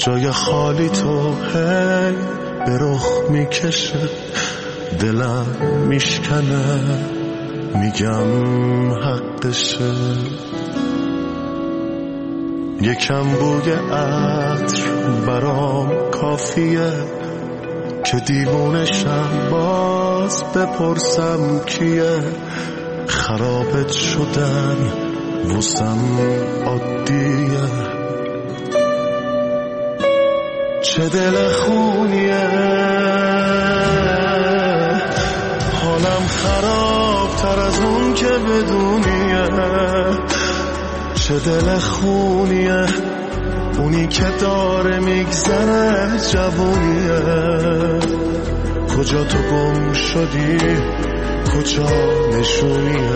جای خالی تو هی به رخ میکشه، دلم میشکنه، میگم حقشه. یکم بوی عطر برام کافیه که دیوونشم باز بپرسم کیه. خرابت شدن واسم عادیه، چه دل خونیه، حالم خرابتر از اون که بدونیه. چه دل خونیه، اونی که داره میگذره جوونیه. کجا تو گم شدی، کجا نشونیه.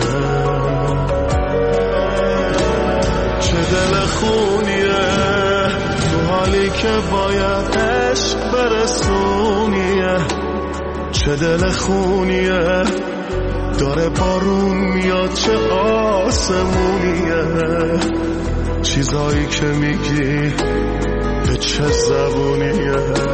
چه دل خونیه، تو حالی که باید عشق برسونیه. چه دل خونیه، داره بارون میاد چه آسمونیه. چیزایی که میگی به چه زبونیه.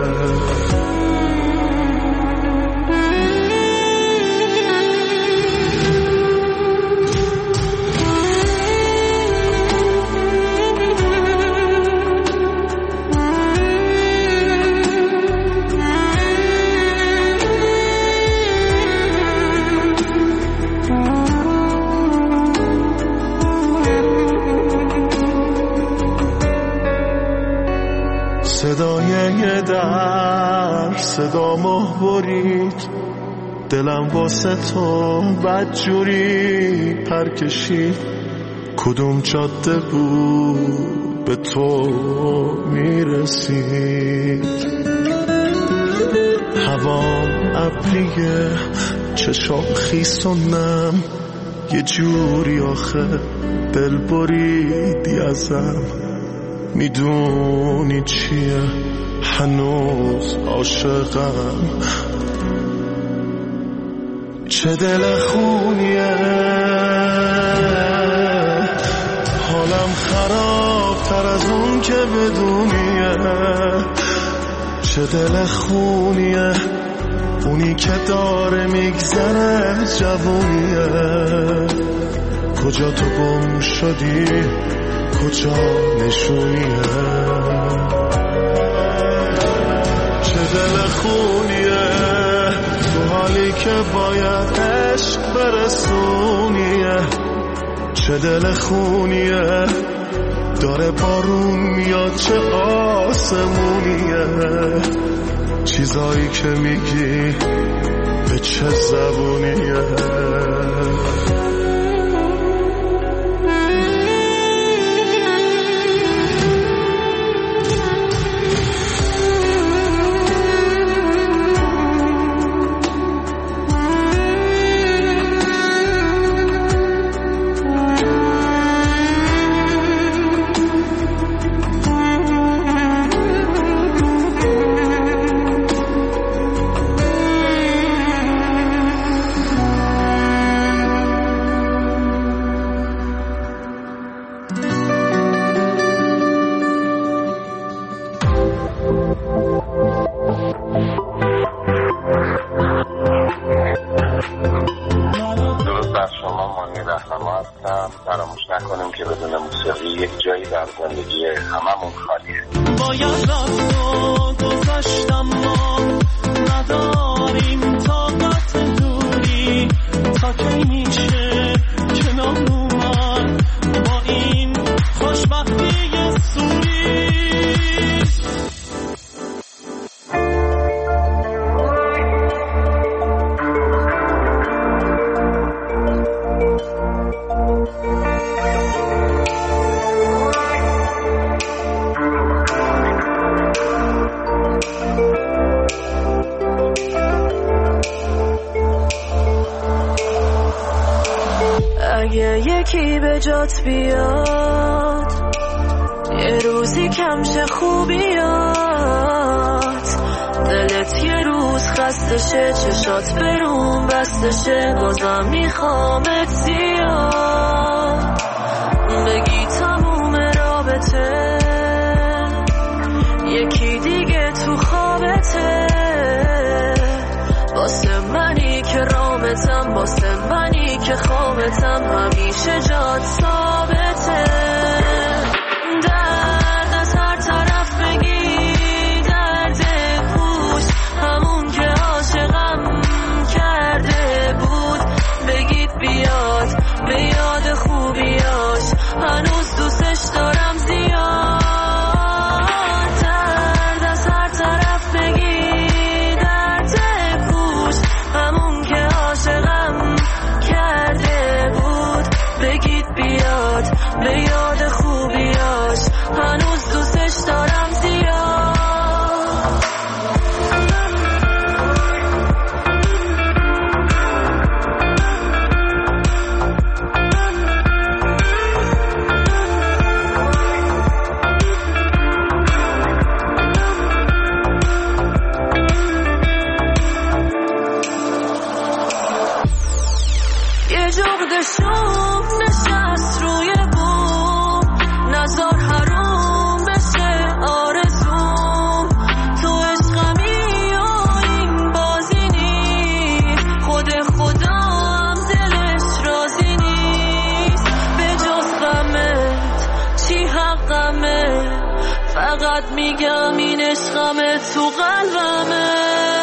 صدای در صدامو برید، دلم واسه تو بدجوری پرکشید. کدوم جاده بود به تو میرسید. هوام ابریه، چشام خیسونم، یه جوری آخه دل بریدی ازم. میدونی چیه، هنوز عاشقم. چه دل خونیه، حالم خرابتر از اون که بدونیه. چه دل خونیه، اونی که داره میگذره جوونیه. کجا تو گم شدی، کجا نشونیه. چه دل خونیه، تو حالی که باید عشق برسونیه. چه دل خونیه، داره بارون میاد چه آسمونیه. چیزایی که میگی به چه زبونیه. فراموش نکنیم که بدون موسیقی یک جایی در زندگی هممون خالیه. باید رفت و گذشتم، ما نداریم طاقت دوری. تا کی میشه کنار اومد با این خوشبختی سوری. اگه یکی به جات بیاد، یه روزی کمشه خوبیات. دلت یه روز خستشه، چشات برون بستشه، بازم میخوامت زیاد. بگی تموم رابطه واسه منی که خوابتم همیشه جات ثابته. درد از هر طرف بگی درد پوش، همون که عاشقم کرده بود بگید بیاد به یاد خوبیاش، هنوز دوستش دارم زیاد. درد از هر طرف بگی درد پوش، همون که عاشقم کرده بود بگید بیاد به یاد خوبیاش، هنوز دوستش دارم زیاد. یه جغد شوم نشست روی بوم، نزار حروم بشه آرزوم. تو عشقمی و این بازی نی، خود خودم دلش راضی نیست. به جز غمت چی حقمه، فقط میگم این عشقمه تو قلبمه.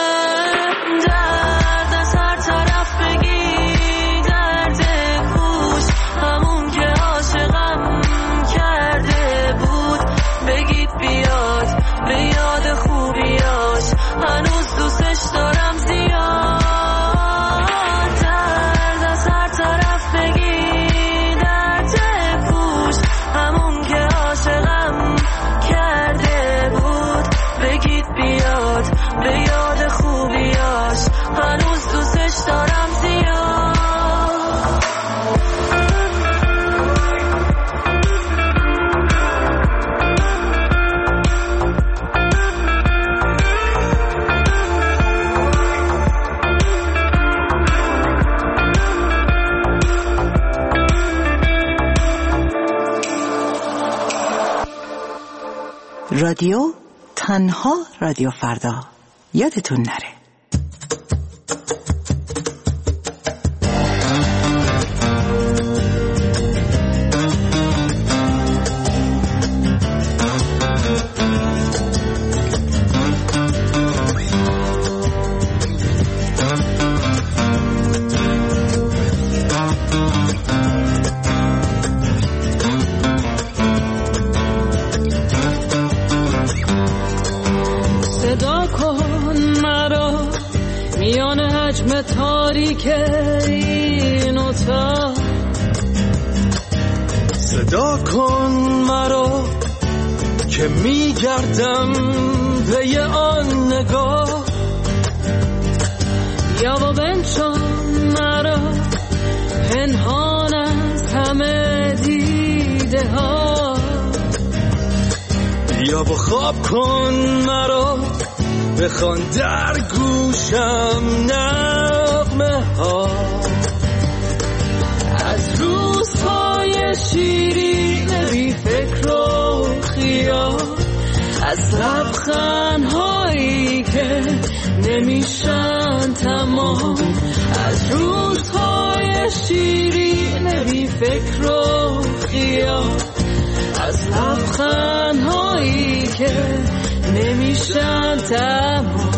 درد از هر طرف بگی درد پوش، همون که عاشقم کرده بود بگید بیاد به یاد خوبیاش، هنوز دوستش دارم زیاد. درد از هر طرف بگی درد پوش، همون که عاشقم کرده بود بگید بیاد به یاد خوبیاش، هنوز دوستش دارم زیاد. رادیو تنها رادیو فردا، یادتون نره. صدا کن مرا میان حجم تاریک این اتاق، صدا کن مرا که میگردم پی آن نگاه. یا با بنشان مرا پنهان از همه دیده ها. یا با خواب کن مرا بخوان در گوشم نغمه ها. از روزهای شیرین بی فکر و خیال، از لبخندهایی که نمیشن تمام. از روزهای شیرین بی فکر و خیال، از لبخندهایی که نمیشن تمام.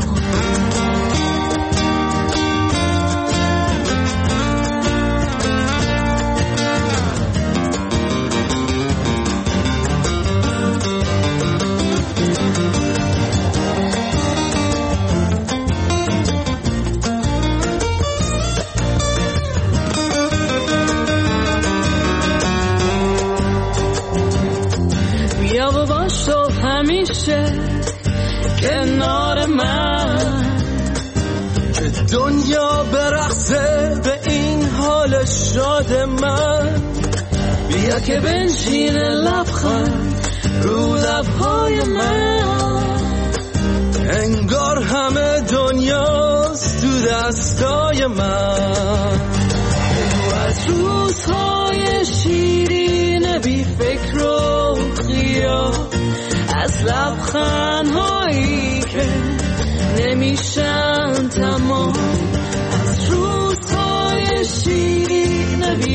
بیا باش تو همیشه کنار من، که دنیا برقصه به این حال شاد من. بیا که بنشین لبخند رو لبهای من، انگار همه دنیاست تو دستای من. از روزهای شیرین بی فکر و خیال، از لبخندهایی که نمیشن تمام. از روزهای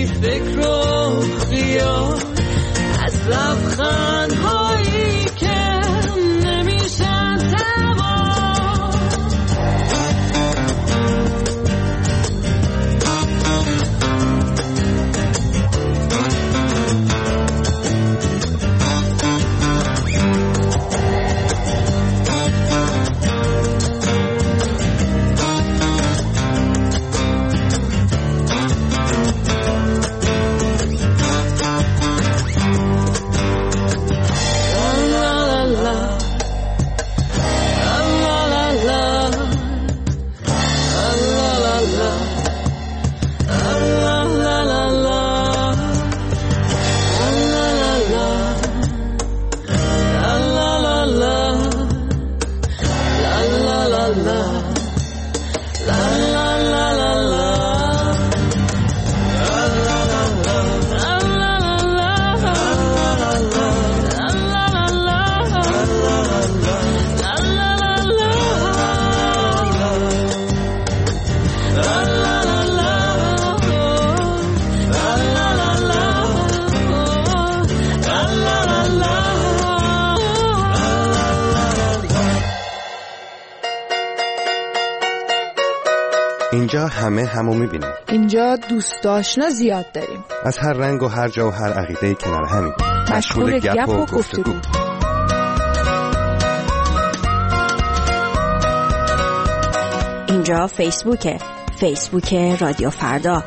بی فکر و خیال، از لبخندهایی که نمیشن تمام. اینجا همه همو میبینیم. اینجا دوست آشنا زیاد داریم. از هر رنگ و هر جا و هر عقیده کنار همیم. مشغول گپ و گفتگو. اینجا فیسبوک رادیو فردا.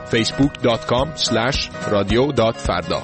facebook.com/radio.farda.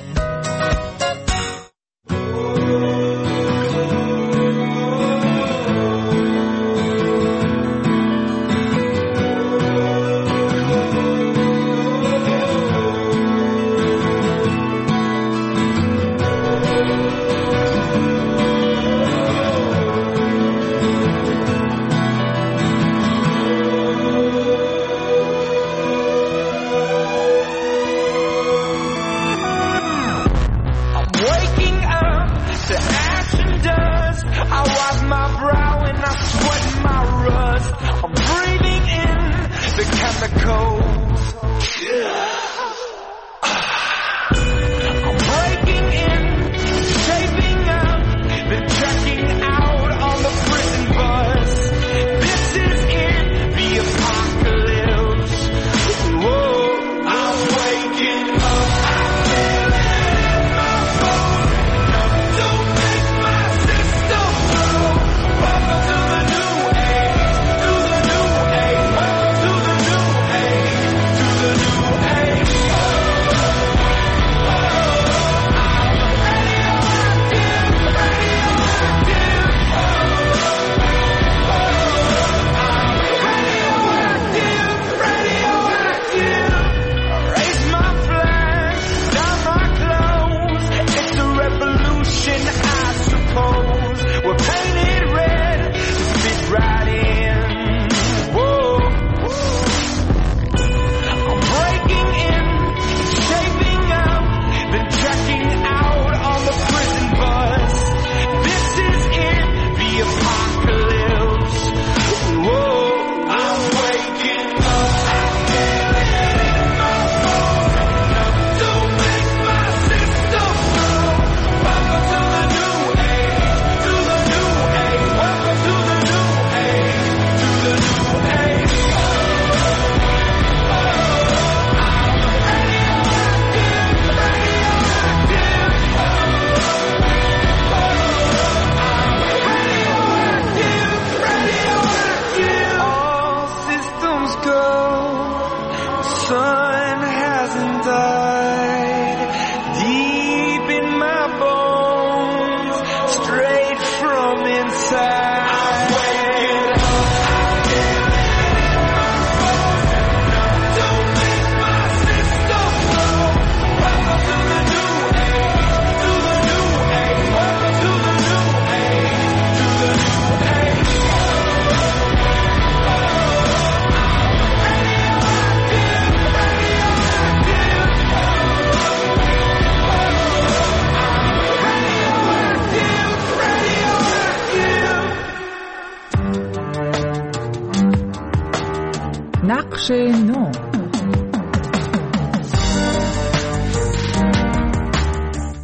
نقش نو.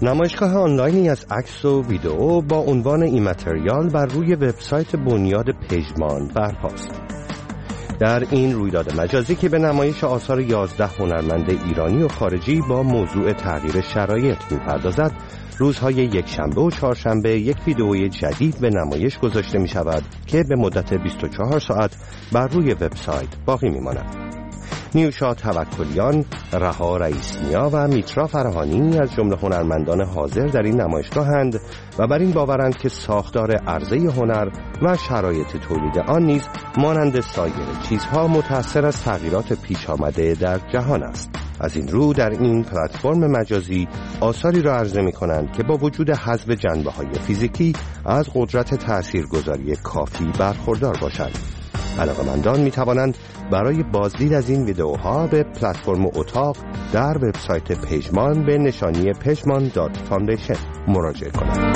نمایشگاه آنلاینی از عکس و ویدئو با عنوان ایمتریال بر روی وبسایت بنیاد پژمان برپاست. در این رویداد مجازی که به نمایش آثار 11 هنرمند ایرانی و خارجی با موضوع تغییر شرایط می‌پردازد، روزهای یکشنبه و چهارشنبه یک ویدئوی جدید به نمایش گذاشته می‌شود که به مدت 24 ساعت بر روی وبسایت باقی می‌ماند. نیوشا توکلیان، رها رئیس‌نیا و میترا فراهانی از جمله هنرمندان حاضر در این نمایشگاهند و بر این باورند که ساختار عرضه هنر و شرایط تولید آن نیز مانند سایر چیزها متأثر از تغییرات پیش آمده در جهان است. از این رو در این پلتفرم مجازی آثاری را عرضه می‌کنند که با وجود حذف جنبه‌های فیزیکی از قدرت تاثیرگذاری کافی برخوردار باشند. علاقه‌مندان می‌توانند برای بازدید از این ویدئوها به پلتفرم اتاق در وبسایت پژمان به نشانی pejman.foundation مراجعه کنند.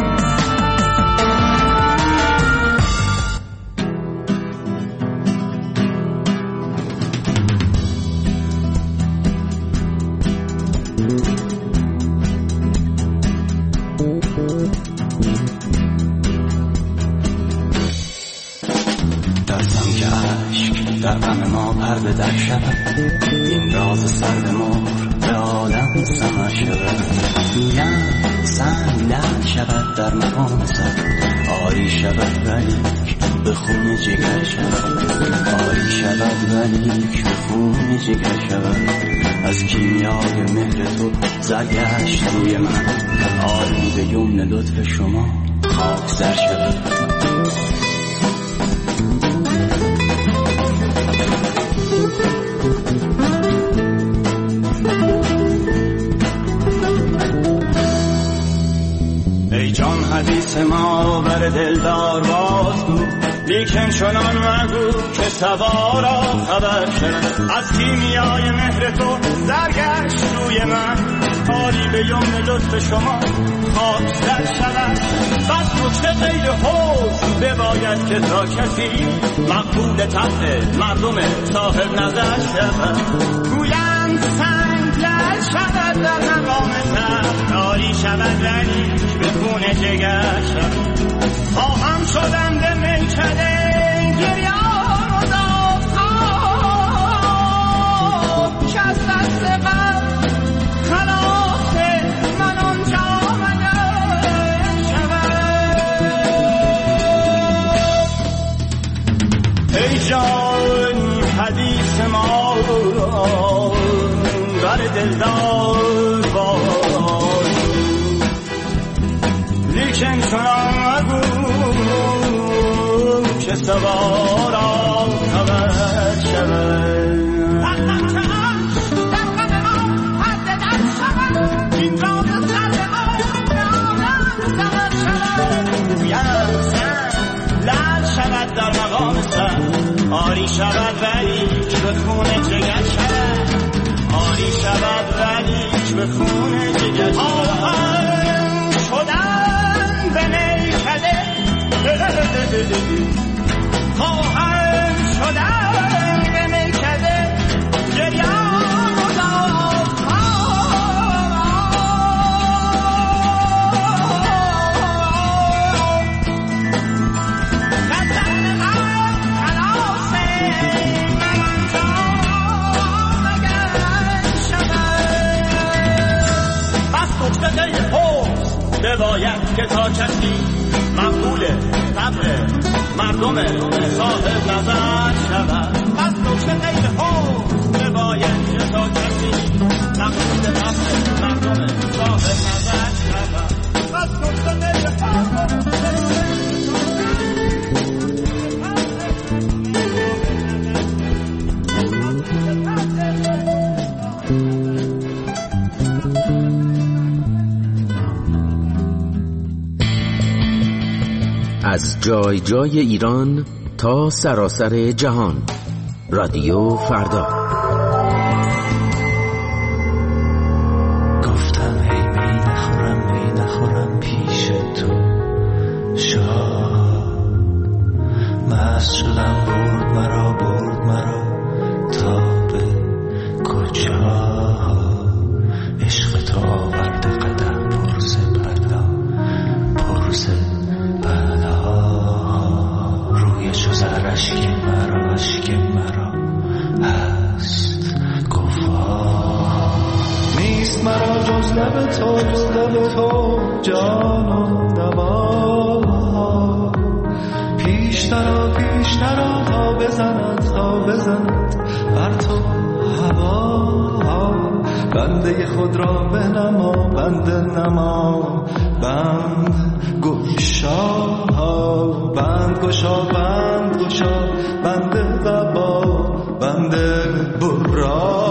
در غم ما پرده در شود، این راز سرد مهر به عالم سمر شود. میگم سنگ لعل شود در مقام سر، آری شود ولیک به خون جگر شود. آری شود ولیک به خون جگر شود. از کیمیای مهر تو زرگشت روی من، آری به یمن لطف شما خاک سر شود. ای جان حدیث ما بر دلدار بازگو، لیکن چنان مگو که سوارا خبر شد. از کیمیای مهر تو زرگشت روی من، آری به یمن لطف شما خاک سر شود. بس نکته غیر حوض بباید که تا کسی مقبول طبع مردم صاحب نظر شود. گویند سنگ لعل شود در مقام سر، آری شود ولی به خون جگر شود. خواهم شدم به میکده گریان و داغ‌ها، که از دست من خلاص من آنجا مگر شود. ای جان حدیث ما بر دلدار باز، لیکن چنان مگو که سوارا خبر شود. در مقام سر، آری شود ولی به خون جگر شود. آری شود ولی به خون جگر شود. شدن به میکده، خواهر شدن به میکده گریان و داغ‌ها. بباید که تا کسی مقبول طبع مردم صاحب نظر شود. از نکته غیر حوض بباید که تا کسی مقبول طبع مردم صاحب نظر شود. از نکته غیر حوض از جای جای ایران تا سراسر جهان، رادیو فردا. گفتم هی می نخورم پیش تو، شاد مست شدم برد مرا تا به کجا. عشق تو آورده قدم پرسه اشک مرا هست گفا نیست مرا جز لب تو جان و دوا پیشترا تا بزند بر تو هوا بنده خود را بنما بنده نما بند گشا بنده قبا بنده برا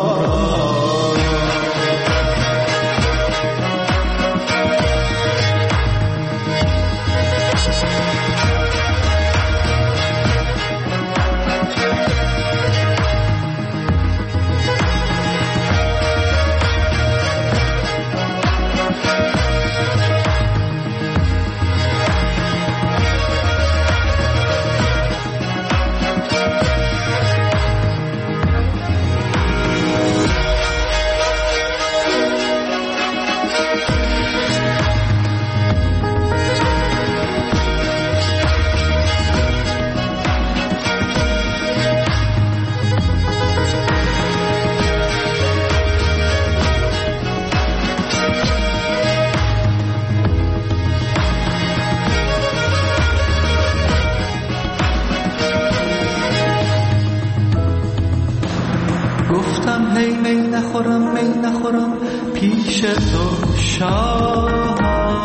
می نخورم پیش تو شاه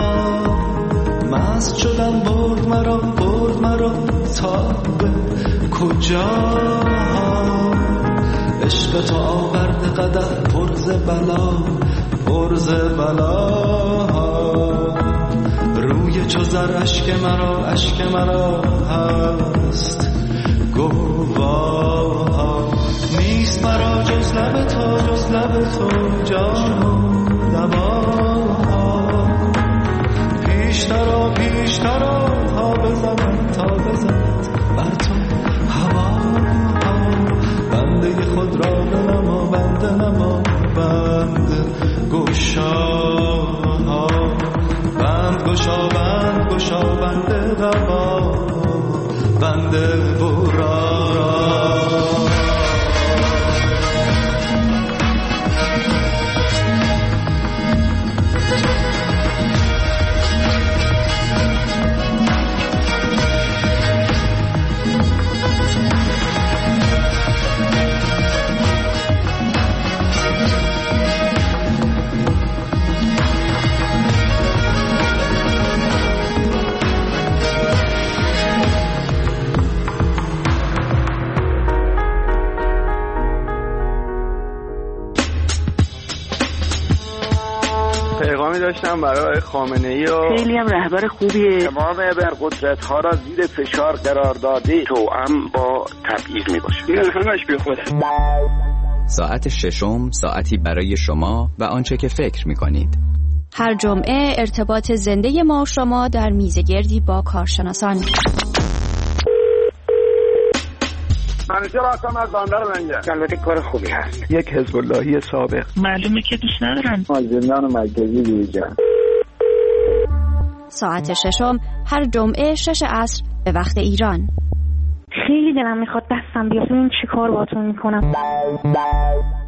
مست شدم برد مرا تا به کجا عشق تو آورده قدر پرز بلا روی چو زر اشک مرا هست گواه نیست مرا جز لب تو جان و دوا پیشترا تا بزند بر تو هوا بنده خود را بنما بنده نما بند گشا بنده قبا بنده برا پیغامی داشتم برای خامنه‌ای و خیلی هم رهبر خوبیه. تمام ابرقدرت‌ها را زیر فشار قرار داده توأم با تبعیض میباشه. این همش بی خوده. ساعت ششم ساعتی برای شما و آنچه که فکر می‌کنید. هر جمعه ارتباط زنده ما و شما در میزگردی با کارشناسان. منیجر راستم از باندر منگه. البته کار خوبی هست. یک حزب اللهی سابق. معلومه که دوست ندارن. زندان مرکزی دیجا. ساعت ششم هر جمعه 6 عصر به وقت ایران. خیلی دلم میخواد دستم بیاد. این چی کار باتون میکنم؟